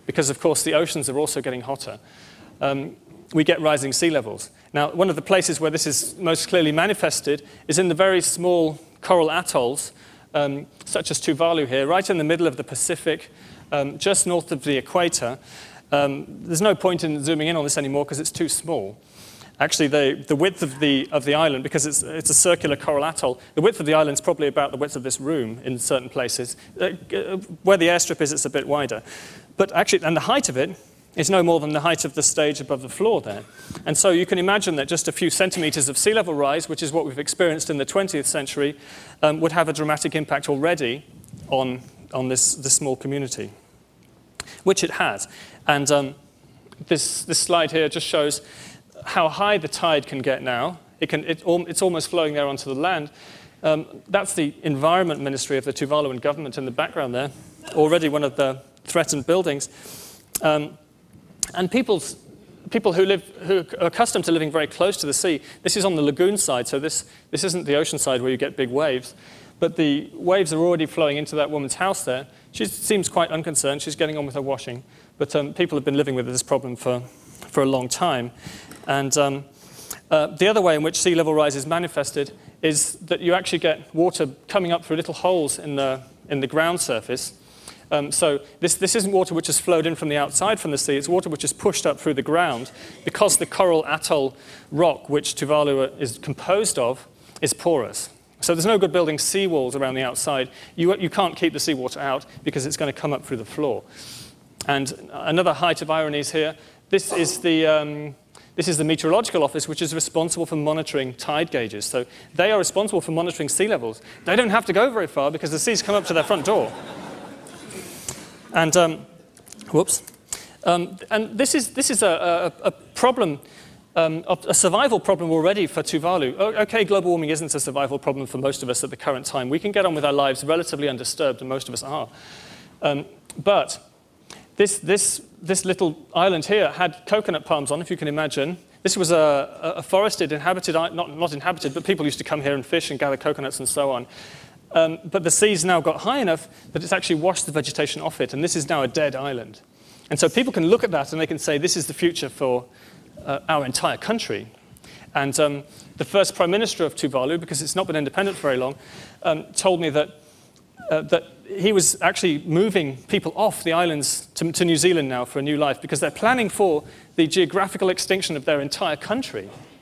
because, of course, the oceans are also getting hotter, we get rising sea levels. Now, one of the places where this is most clearly manifested is in the very small coral atolls, such as Tuvalu here, right in the middle of the Pacific, just north of the equator. There's no point in zooming in on this anymore because it's too small. Actually, the width of the island, because it's a circular coral atoll, the width of the island is probably about the width of this room in certain places. Where the airstrip is, it's a bit wider. But actually, and the height of it is no more than the height of the stage above the floor there. And so you can imagine that just a few centimeters of sea level rise, which is what we've experienced in the 20th century, would have a dramatic impact already on this small community, which it has. And this slide here just shows how high the tide can get now. It's almost flowing there onto the land. That's the Environment Ministry of the Tuvaluan government in the background there, already one of the threatened buildings. And people who are accustomed to living very close to the sea, this is on the lagoon side, so this isn't the ocean side where you get big waves, but the waves are already flowing into that woman's house there. She seems quite unconcerned. She's getting on with her washing. But people have been living with this problem for a long time. And the other way in which sea level rise is manifested is that you actually get water coming up through little holes in the ground surface. So this isn't water which has flowed in from the outside from the sea. It's water which is pushed up through the ground because the coral atoll rock, which Tuvalu is composed of, is porous. So there's no good building seawalls around the outside. You can't keep the seawater out because it's going to come up through the floor. And another height of ironies here, this is the Meteorological Office, which is responsible for monitoring tide gauges. So they are responsible for monitoring sea levels. They don't have to go very far because the seas come up to their front door. And and this is a problem, a survival problem already for Tuvalu. Okay, global warming isn't a survival problem for most of us at the current time. We can get on with our lives relatively undisturbed, and most of us are. But this little island here had coconut palms on, if you can imagine. This was a forested, inhabited, not inhabited, but people used to come here and fish and gather coconuts and so on. But the sea's now got high enough that it's actually washed the vegetation off it, and this is now a dead island. And so people can look at that and they can say, this is the future for our entire country. And the first Prime Minister of Tuvalu, because it's not been independent for very long, told me that he was actually moving people off the islands to New Zealand now for a new life because they're planning for the geographical extinction of their entire country.